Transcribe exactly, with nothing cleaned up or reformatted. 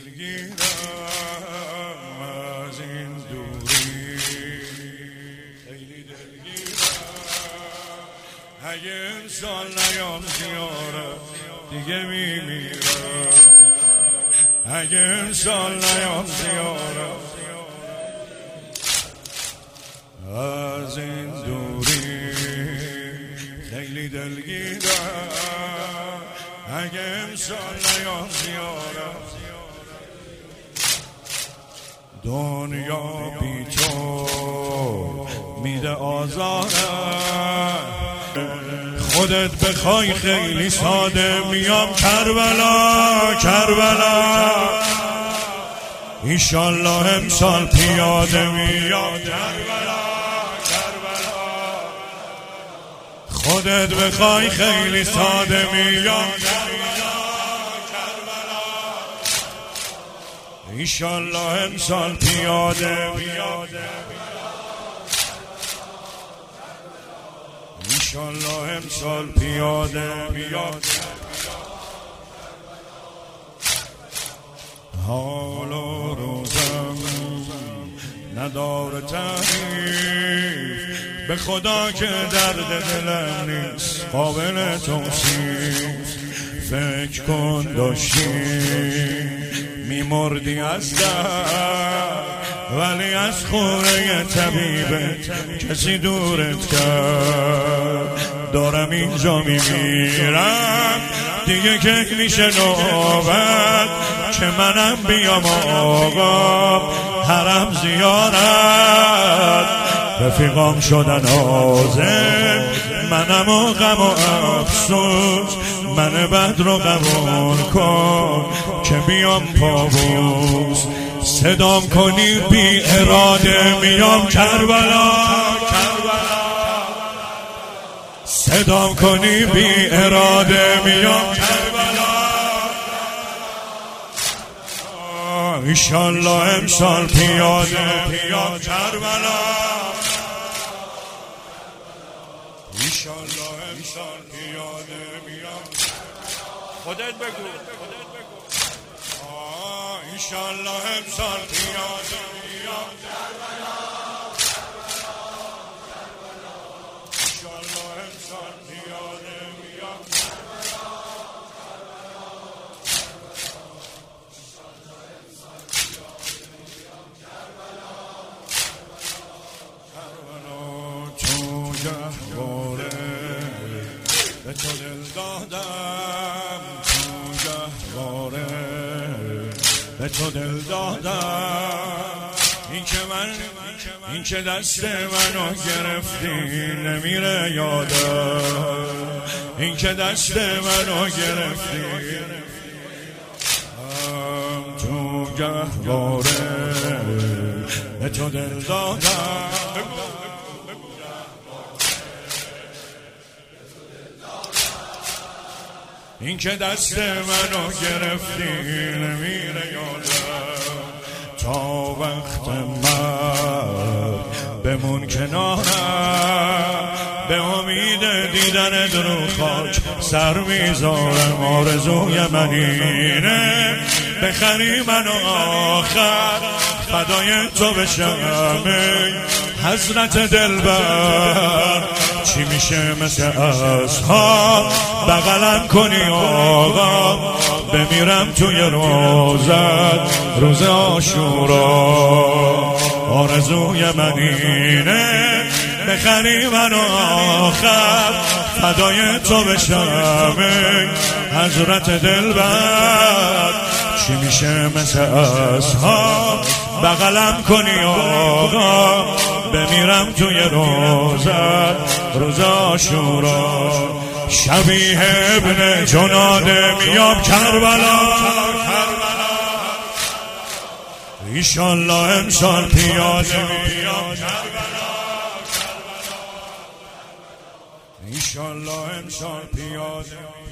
دلگیرم از این دوری، خیلی دلگیرم اگه امسال نیام زیارت دیگه میمیرم، اگه امسال نیام زیارت از این دوری، خیلی دلگیرم اگه امسال نیام زیارت. دنیا بی تو میده آزارم، خودت بخوای خیلی ساده میام کربلا کربلا، ایشالله امسال پیاده میام کربلا کربلا، خودت بخوای خیلی ساده میام کربلا کربلا، ایشالله امسال پیاده پیاده، ایشالله امسال پیاده پیاده. حال و روزم نداره تعریف، به خدا که درد دلم نیست قابل توصیف. فکر کن داشتی میمردی از درد، ولی از خوره طبیبت کسی دورت کرد. دارم اینجا میمیرم دیگه که میشه نوبت که منم بیام آقا حرم زیارت. رفیقام شدن آزم منم و غم و افسوس، من بد رو قبول کن که بیام پابوس. صدام کنی بی اراده میام کربلا کربلا، صدام کنی بی اراده میام کربلا. ایشالله امسال پیاده پیام کربلا، ایشالله امسال پیاده میام. خودت بگو خودت بگو. ایشالله امسال پیاده میام کربلا، ایشالله امسال پیاده میام کربلا، کربلا تو گهواره به تو دل دادم، تو گهواره به تو دل دادم. این که من این که دست منو گرفتی نمیره یادم، این که دست منو گرفتی تو گهواره به تو دل دادم. این که دست منو گرفتی نمیره یادم. تا وقت من بمون کنارم، به امید دیدن درو خاک سر میذارم. آرزوی من اینه بخری منو آخر فدای تو بشم حضرت دلبر. چی میشه مثل اصحاب بغلم کنی آقا، بمیرم توی روزت روز عاشورا. آرزوی من اینه بخری منو آخر فدای تو بشم حضرت دلبر. چی میشه مثل اصحاب بغلم کنی آقا، بمیرم توی روزت روز عاشورا. شبیه ابن جناده میام کربلا کربلا، ایشالله امسال پیاده میام کربلا، ایشالله امسال پیاده